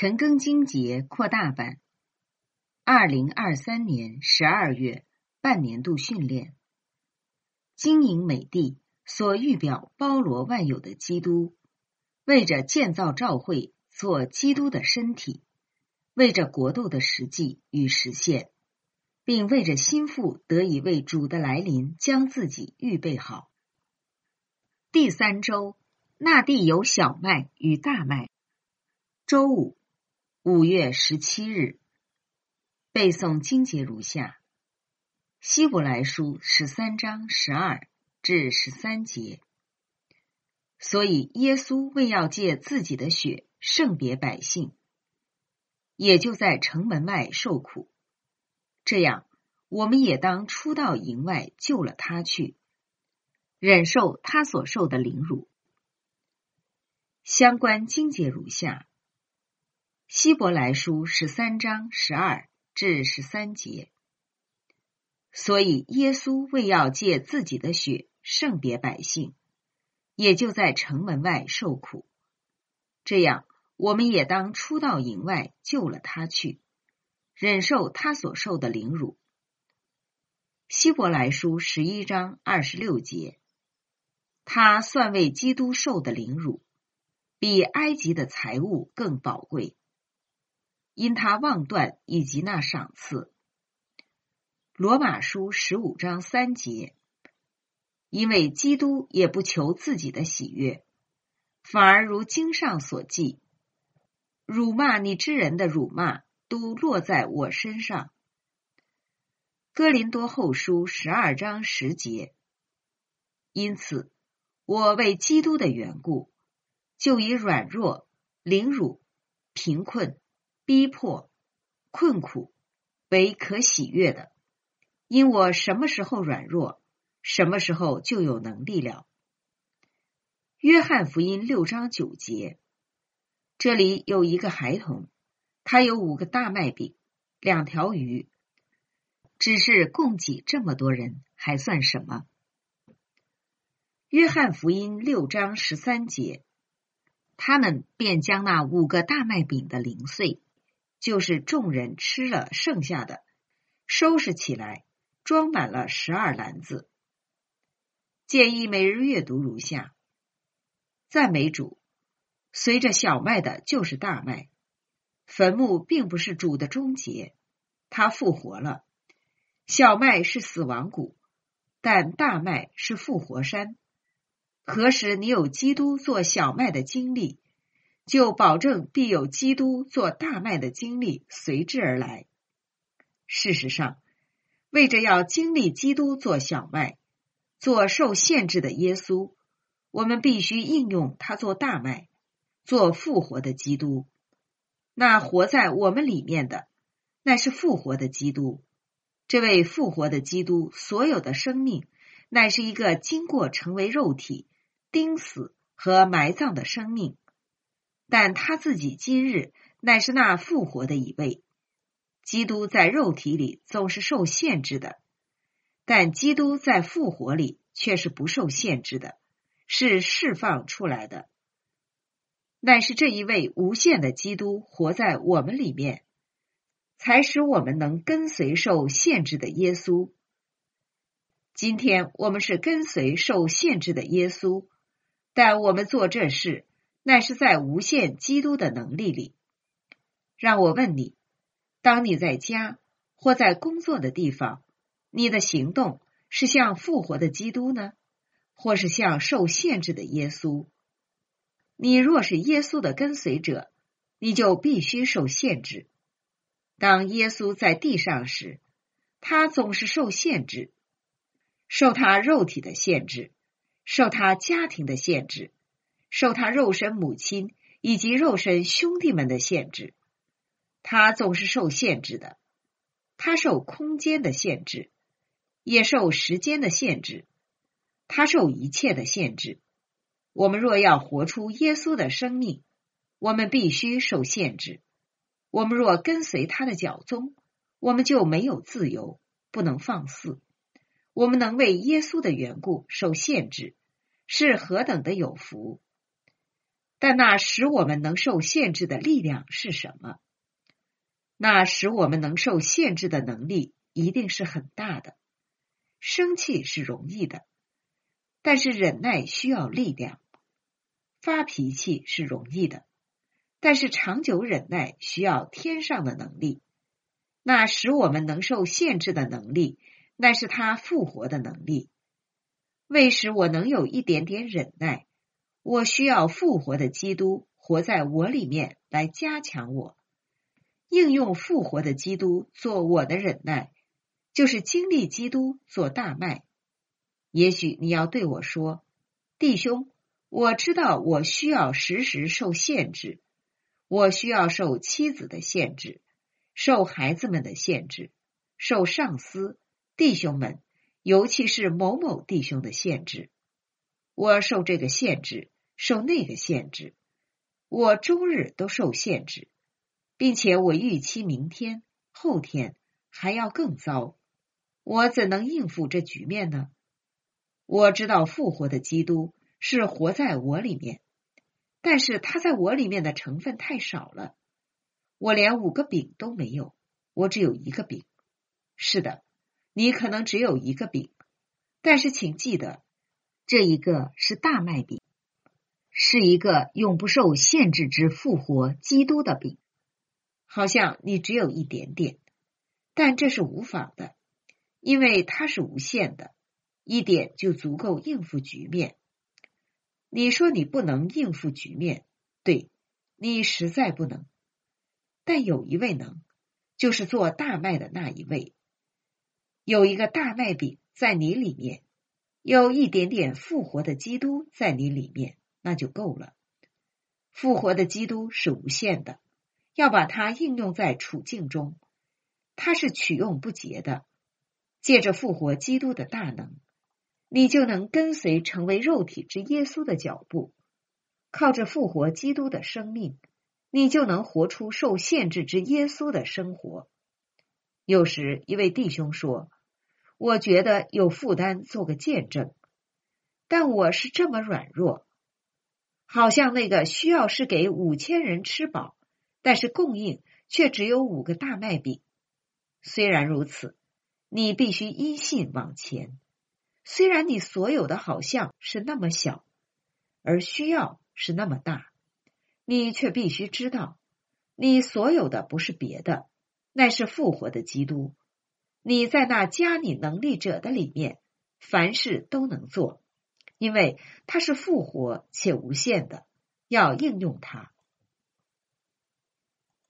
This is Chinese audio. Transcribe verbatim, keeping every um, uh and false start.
陈庚金节扩大版，二零二三年十二月半年度训练。经营美地所预表包罗万有的基督，为着建造教会做基督的身体，为着国度的实际与实现，并为着心腹得以为主的来临将自己预备好。第三周，那地有小麦与大麦。周五，五月十七日，背诵经节如下：希伯来书十三章十二至十三节。所以耶稣为要借自己的血圣别百姓，也就在城门外受苦，这样我们也当出到营外救了他去，忍受他所受的凌辱。相关经节如下：希伯来书十三章十二至十三节。所以耶稣为要借自己的血圣别百姓，也就在城门外受苦，这样我们也当出到营外救了他去，忍受他所受的凌辱。希伯来书十一章二十六节。他算为基督受的凌辱，比埃及的财物更宝贵，因他妄断以及那赏赐。罗马书十五章三节。因为基督也不求自己的喜悦，反而如经上所记，辱骂你之人的辱骂都落在我身上。哥林多后书十二章十节。因此我为基督的缘故，就以软弱、凌辱、贫困、逼迫、困苦为可喜悦的，因我什么时候软弱，什么时候就有能力了。约翰福音六章九节。这里有一个孩童，他有五个大麦饼，两条鱼，只是供给这么多人，还算什么？约翰福音六章十三节。他们便将那五个大麦饼的零碎，就是众人吃了剩下的，收拾起来，装满了十二篮子。建议每日阅读如下：赞美主，随着小麦的就是大麦。坟墓并不是主的终结，他复活了。小麦是死亡谷，但大麦是复活山。何时你有基督做小麦的经历，就保证必有基督做大麦的经历随之而来。事实上，为着要经历基督做小麦，做受限制的耶稣，我们必须应用他做大麦，做复活的基督。那活在我们里面的，乃是复活的基督。这位复活的基督所有的生命，乃是一个经过成为肉体、钉死和埋葬的生命，但他自己今日乃是那复活的一位。基督在肉体里总是受限制的，但基督在复活里却是不受限制的，是释放出来的。乃是这一位无限的基督活在我们里面，才使我们能跟随受限制的耶稣。今天我们是跟随受限制的耶稣，但我们做这事乃是在无限基督的能力里。让我问你，当你在家或在工作的地方，你的行动是像复活的基督呢，或是像受限制的耶稣？你若是耶稣的跟随者，你就必须受限制。当耶稣在地上时，他总是受限制，受他肉体的限制，受他家庭的限制，受他肉身母亲以及肉身兄弟们的限制。他总是受限制的，他受空间的限制，也受时间的限制，他受一切的限制。我们若要活出耶稣的生命，我们必须受限制。我们若跟随他的脚踪，我们就没有自由，不能放肆。我们能为耶稣的缘故受限制，是何等的有福！ 但那使我们能受限制的力量是什么？那使我们能受限制的能力一定是很大的。生气是容易的，但是忍耐需要力量；发脾气是容易的，但是长久忍耐需要天上的能力。那使我们能受限制的能力，那是他复活的能力。为使我能有一点点忍耐，我需要复活的基督活在我里面来加强我。应用复活的基督做我的忍耐，就是经历基督做大麦。也许你要对我说，弟兄，我知道我需要时时受限制，我需要受妻子的限制，受孩子们的限制，受上司、弟兄们，尤其是某某弟兄的限制。我受这个限制，受那个限制，我终日都受限制，并且我预期明天、后天还要更糟。我怎能应付这局面呢？我知道复活的基督是活在我里面，但是他在我里面的成分太少了。我连五个饼都没有，我只有一个饼。是的，你可能只有一个饼，但是请记得，这一个是大麦饼，是一个永不受限制之复活基督的饼。好像你只有一点点，但这是无妨的，因为它是无限的，一点就足够应付局面。你说你不能应付局面，对，你实在不能。但有一位能，就是做大麦的那一位。有一个大麦饼在你里面，有一点点复活的基督在你里面，那就够了。复活的基督是无限的，要把它应用在处境中，它是取用不竭的。借着复活基督的大能，你就能跟随成为肉体之耶稣的脚步。靠着复活基督的生命，你就能活出受限制之耶稣的生活。有时一位弟兄说，我觉得有负担做个见证，但我是这么软弱，好像那个需要是给五千人吃饱，但是供应却只有五个大麦饼。虽然如此，你必须依信往前。虽然你所有的好像是那么小，而需要是那么大，你却必须知道，你所有的不是别的，乃是复活的基督。你在那加你能力者的里面，凡事都能做，因为他是复活且无限的，要应用它。